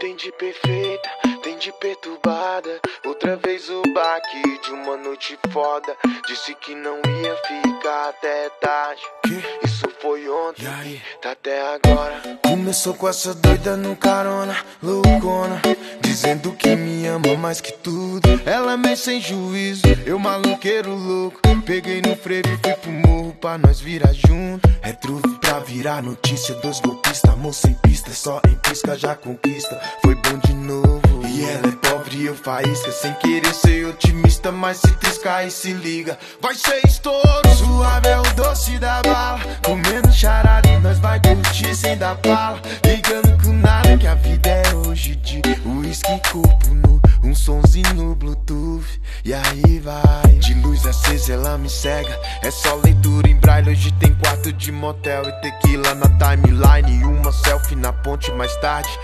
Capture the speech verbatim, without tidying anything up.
Tem de perfeita, tem de perturbada. Outra vez o baque de uma noite foda. Disse que não ia ficar até tarde. Que? Isso foi ontem, aí? Tá até agora. Começou com essa doida no carona, loucona, dizendo que me ama mais que tudo. Ela meio sem juízo, eu maluqueiro louco. Peguei no frevo e fui pro morro pra nós virar junto. É truque pra virar notícia dos golpistas. Amor sem pista, só em pisca já conquista. Foi bom de novo. E ela é pobre e eu faísca. Sem querer ser otimista, mas se triscar e se liga, vai ser estouro. Suave é o doce da bala, comendo charada e nós vai curtir sem dar bala. Ligando com nada que a vida é hoje de uísque, corpo nu, um sonzinho no bluetooth. E aí vai, de luz acesa ela me cega. É só leitura em braille, hoje tem quarto de motel e tequila na timeline. E uma selfie na ponte mais tarde.